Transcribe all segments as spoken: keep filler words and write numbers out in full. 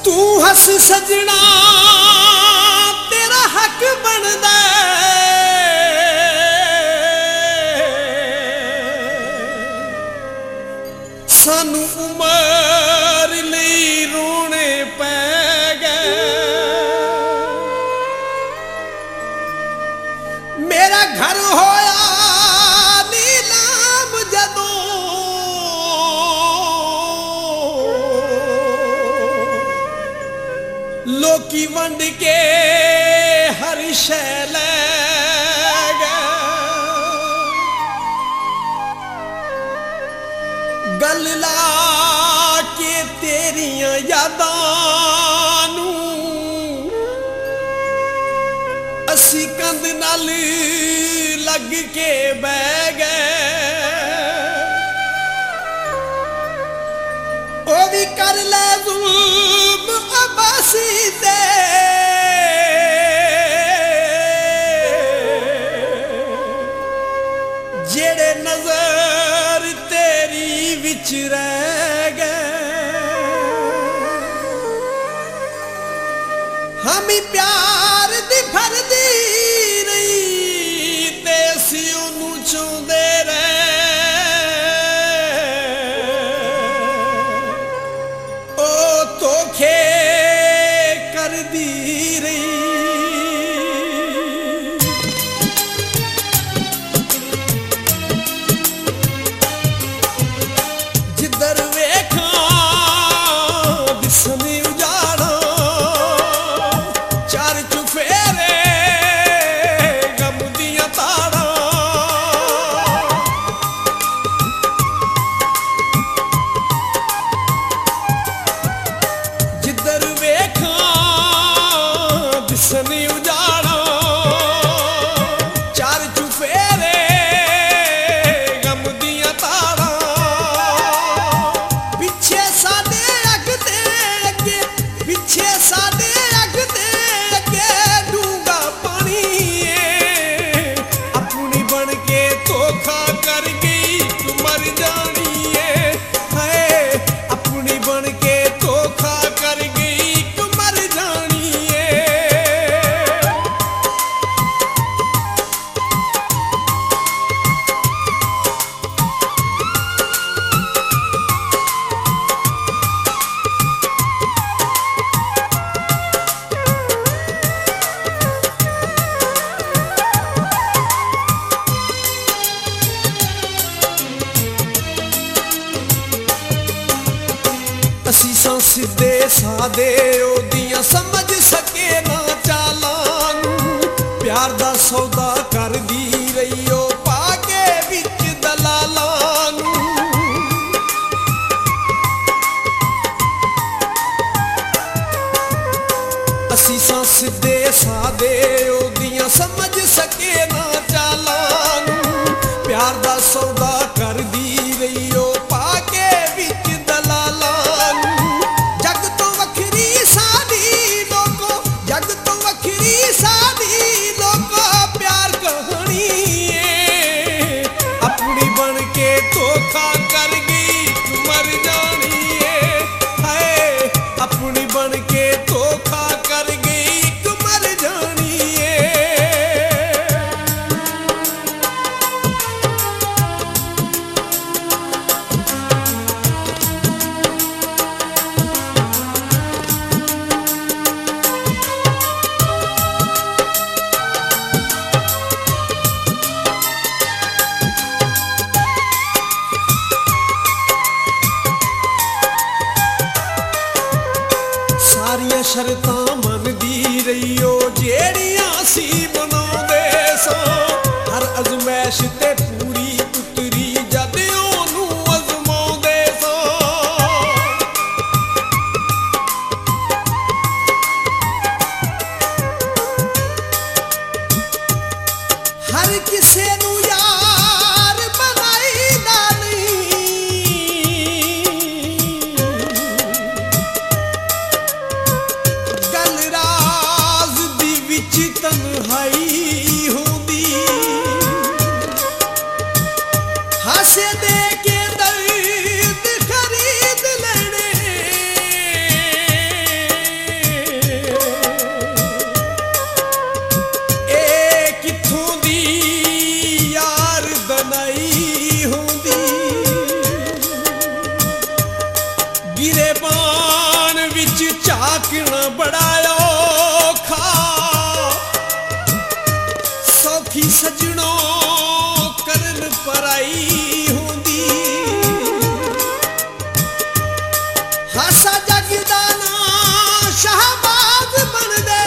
तू हस सजना तेरा हक बनदा सानू उमर लई रोने पै गए मेरा घर होया नीलाम जदों लोकी वंड के हर शै लै गए गल ला के तेरियां यादां नू असी कंध नाल लग के बह गए ओ भी कर ले जुल्म अब्बासी ते जेड़े नजर तेरी विच रह गए हम प्यार दी फरदी नहीं ते असी ओनू चाहुंदे रहे ओ धोखे करदी रही जिधर वेखां दिसने उजाड़ा चार चुफेरे गम दियां ताड़ा जिधर वेखां दिसने उजाड़ा चार चुफेरे गम दियां ताड़ा पिछे साडे अगते अगे पिछे साडे अगते अगे डूंगा पानी है अपनी बन के धोखा कर गई तू मर जानी है हाय अपनी बन के धोखा कर गई तू मर जानी है असी सां सिद्धे सादे ओदियां समझ सके ना चालां नू प्यार दा सौदा कर दी रही ओ पाके विच दलालां नू असी सां सिद्धे सादे ओदियां समझ सके ना चालां नू प्यार दा सौदा कर दी रही ओ पाके विच दलालां नू जग तो वखरी साडी लोको जग तो वखरी साडी लोको प्यार कहानी है अपनी बन के धोखा कर गई तू मर जानी है हाय अपनी बन के धोखा कर गई तू मर जानी है सारियां शर्तां मनदी रही ओ जेड़ियां सी बनाउंदे सां हर अजमैश ते पूरी उतरी जद ओनू अजमाउंदे सां हर किसे नू यार बनाईदा नहीं गल राज दी विच तन्हाई होंदी आकना बड़ायो खा सौखी सजनों करन पराई होंदी हासा जगदाना शाहबाज बन दे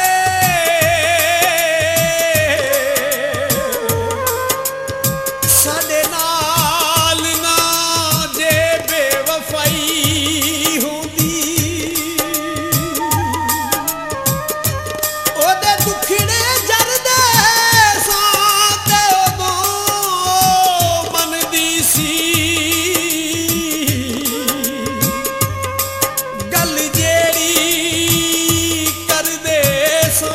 साडे नाल ना जे बेवफाई होंदी ओदे दुखड़े जरदे साते ओदों मनदी सी गल जेड़ी कर दे सा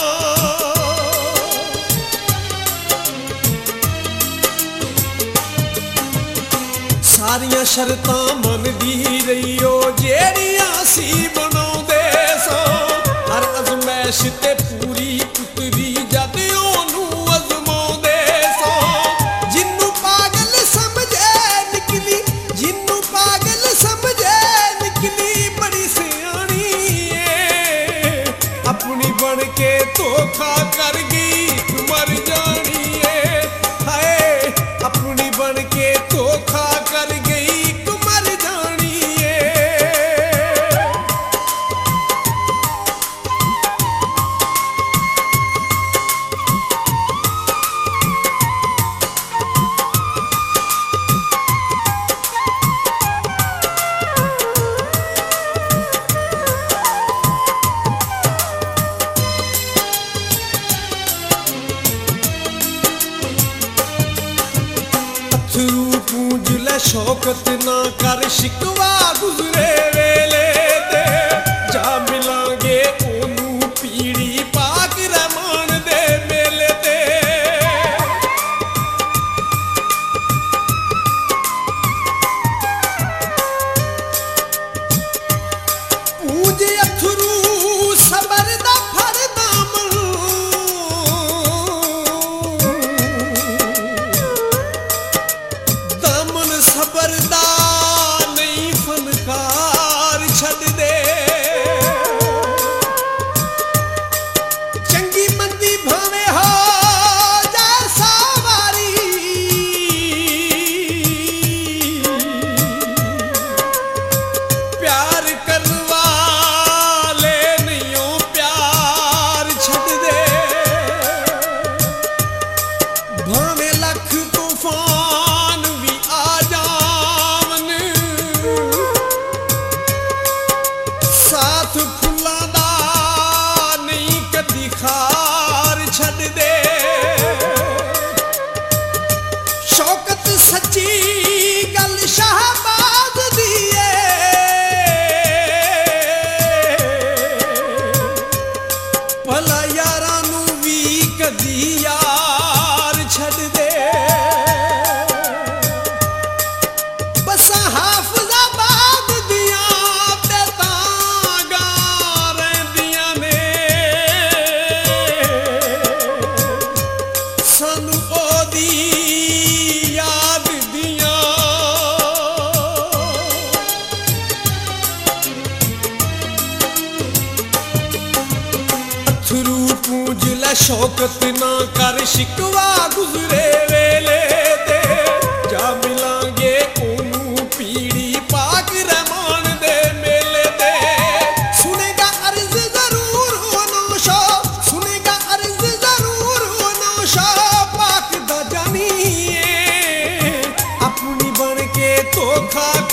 सारियां शर्तां मनदी रहियो जेड़ियां सी बनाउंदे सां हर अजमैश ते पूरी उतरी जद ओनू अजमाउंदे सां जिन्नू पागल समझे निकली जिन्नू पागल समझे निकली बड़ी सियाणी ए अपनी बन के धोखा कर गई मर जानी ए हाय अपनी बन के धोखा कर गई तू मर जानी है अथरू पूंज ले शौकत ना कर शिकवा गुजरे वेले दे जा मिलांगे ओनू पीड़ी पाक रहमान दे मेले ते पूंज अथरू सबर दा फर दामन दामन सबर दा नहीं फनकार छड़ दे चंगी मंदी भावे हो जाए सावारी प्यार करवा ले नहीं हो प्यार छड़ दे भावे लख तूफान भी आ जावन साथ फुल्लां दा नहीं कदी खार छड़ दे शौकत सच्ची गल शाहबाज दी भला यारां नू भी कदी यार छड़ दे बसा हाफिजाबाद दियां ते तां गां रहिंदियां ने सानू ओदी याद दियां अथरू पूंज ले शौकत ना कर शिकवा गुजरे वेले ते जा मिलांगे ओनू पीड़ी पाक रहमान दे मेले ते सुनेगा अर्ज जरूर हो नौशा सुनेगा अर्ज जरूर हो नौशा पाक दा जानी ए अपनी बन के धोखा